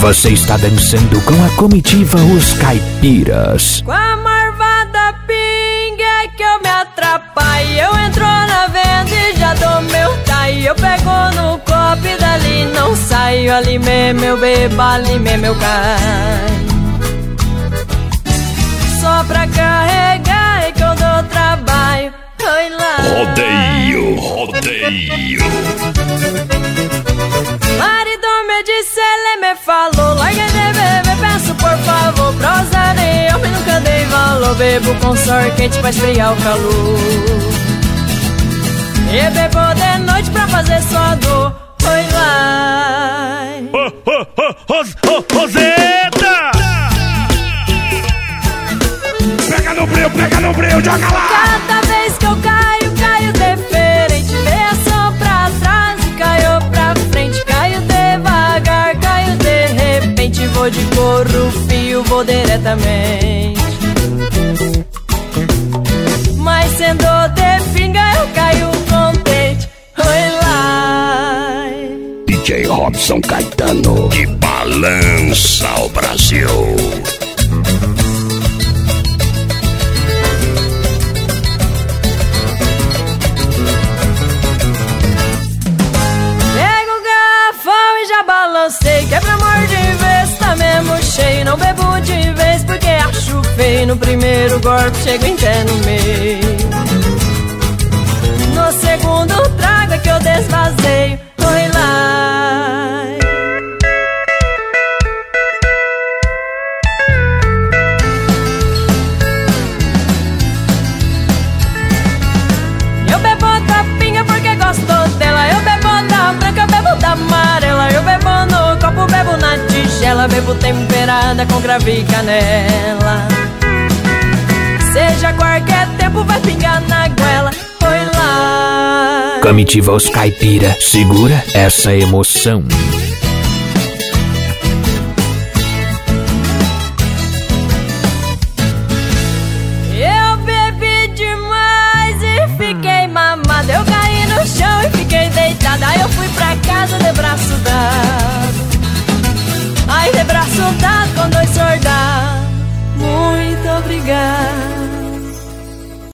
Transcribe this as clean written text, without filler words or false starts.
Você está dançando com a comitiva Os Caipiras. Com a marvada pinga é que eu me atrapalho. Eu entro na venda e já dou meu taio. Eu pego no copo e dali não saio. Ali mesmo eu bebo, ali mesmo eu caio. Só pra carregar é que eu dou trabalho. Oi lá. Rodeio, rodeio. Marido me disse, ele me falou, larga de beber, peço por favor. Prosa nem eu nunca dei valor. Bebo com suor quente pra esfriar o calor. E bebo de noite pra fazer sua dor. Oi lá. Roseta! Pega no breu, joga lá! Cada vez que eu caio, caio diferente. Desço pra trás e caio pra frente. Caio devagar, caio de repente. Vou de corro, fio, vou diretamente. Mas sendo de pinga eu caio contente. Oi lá. DJ Robson Caetano, que balança o Brasil. Balancei, que é pra amor de vez, tá mesmo cheio. Não bebo de vez porque acho feio. No primeiro golpe chego até no meio. No segundo trago é que eu desvazeio. Oi lá. Eu bebo da pinga porque gosto dela. Eu bebo da branca, eu bebo da amarela. Eu bebo no copo, bebo na tigela. Bebo temperada com cravo e canela. Seja qualquer tempo vai pingar na goela. Oi lá. Comitiva Os Caipira, segura essa emoção.